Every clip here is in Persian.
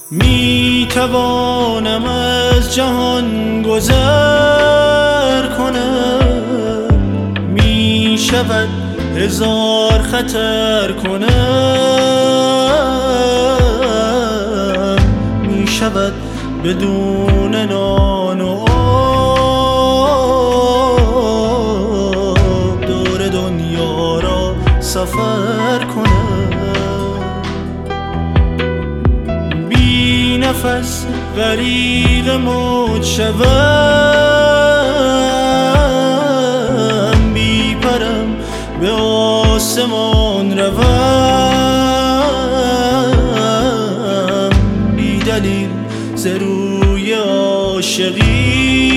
می توانم از جهان گذر کنم، می شود هزار خطر کنم، می شود بدون نان و آب دور دنیا را سفر کنم. بی نفس غریق موج شوم، بی پرم به آسمان روم، بی دلیل ز روی عاشقی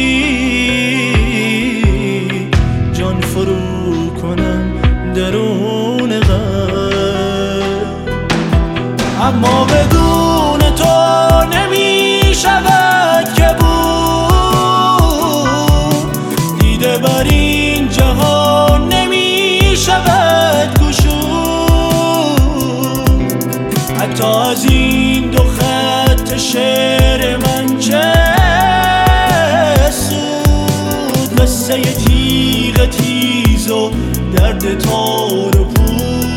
جان فرو کنم درون غم. اما بدون تو نمی شود که بود، دیده بر این جهان نمی شود گشود. حتی از این دو خط شعر من چه سود، قصه تیغ تیز و درد تار و پود.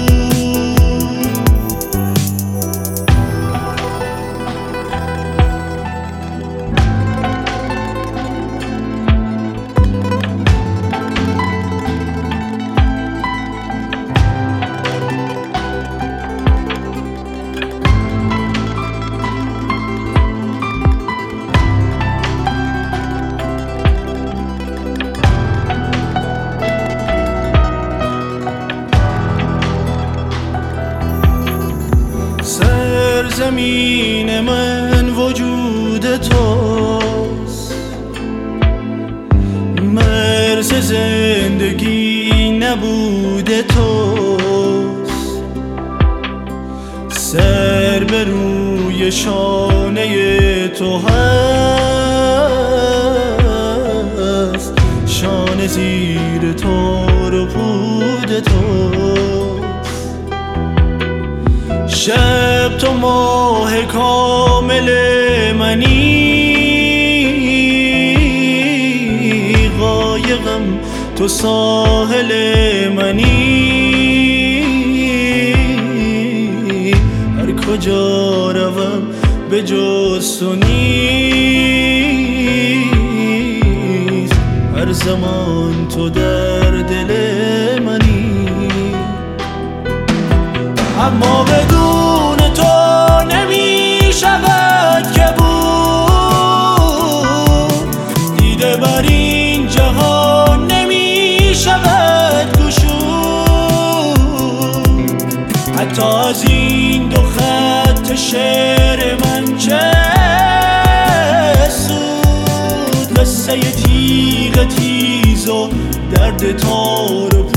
زمین من وجود توست، مرز زندگی نبوده توست. سر به روی شانه تو هست، شانه زیر تار و پود توست. شب تو ماه کامل منی، قایقم تو ساحل منی. هر کجا روم به جز تو نیست، هر زمان تو در دل منی. اما بدون تو نمی شود که بود، دیده بر این جهان نمی شود گشود. حتی از این دو خط شعر من چه سود، قصه تیغ تیز و درد تار و